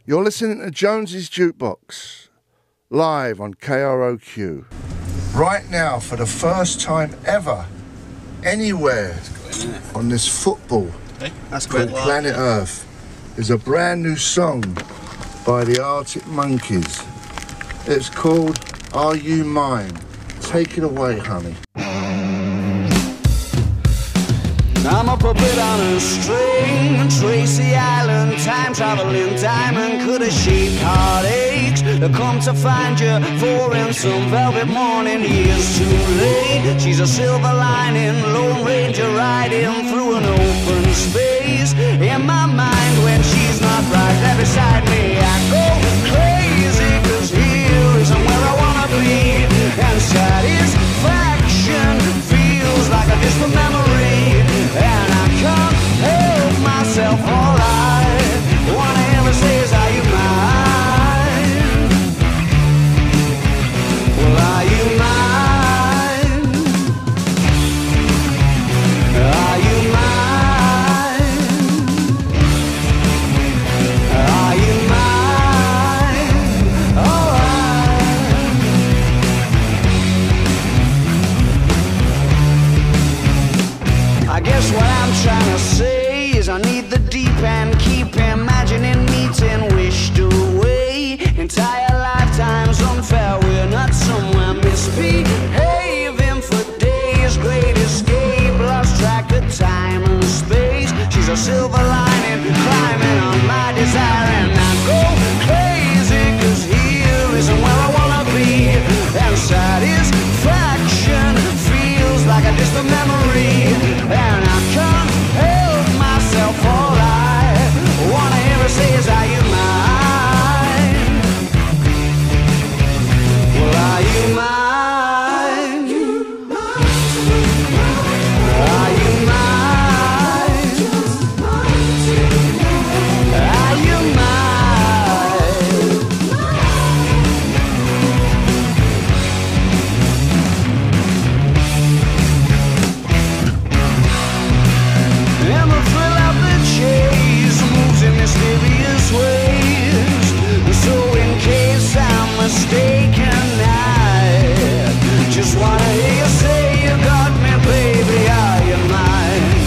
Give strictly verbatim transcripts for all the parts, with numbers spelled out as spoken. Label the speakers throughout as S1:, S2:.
S1: You're listening to Jones's Jukebox, live on K R O Q. Right now, for the first time ever, anywhere on this football
S2: hey, that's
S1: called Planet Earth, is a brand new song by the Arctic Monkeys. It's called Are You Mine? Take it away, honey.
S3: I'm a puppet on a string, Tracy Island, time traveling diamond, could have shaped heartaches, come to find you for in some velvet morning, years too late. She's a silver lining, Lone Ranger riding through an open space. In my mind when she's not right there beside me, I go crazy, cause here isn't where I wanna be, and satisfaction feels like a distant memory. And I can't help myself, all I wanna ever say is, are you mine? Well, are you mine? Are you mine? Are you mine? Oh, I guess what I'm trying to say is I need the deep end, keep imagining meeting wished away. Entire lifetime's unfair, we're not somewhere misbehaving for days. Great escape, lost track of time and space. She's a silver lining, climbing on my desire, and I go crazy, cause here isn't where I wanna be, and satisfaction feels like a distant memory. And I can't help myself, all I wanna hear her say is, are you mine? Well, are you mine? Are you mine? Are you mine? And the thrill of the chase moves in mysterious ways. So in case I'm mistaken, I just wanna hear you say you got me, baby, are you mine?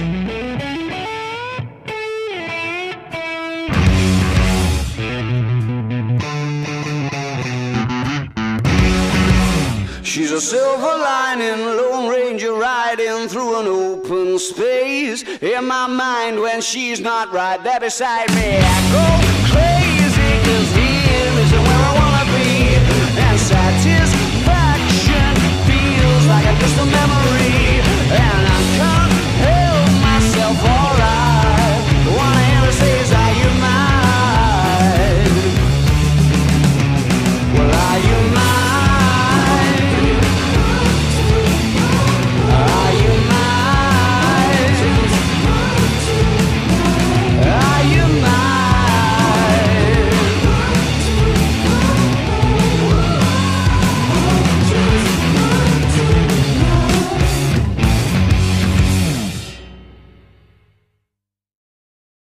S3: She's a silver lining, Lone Ranger riding through an open space. In my mind when she's not right there beside me, I go crazy, cause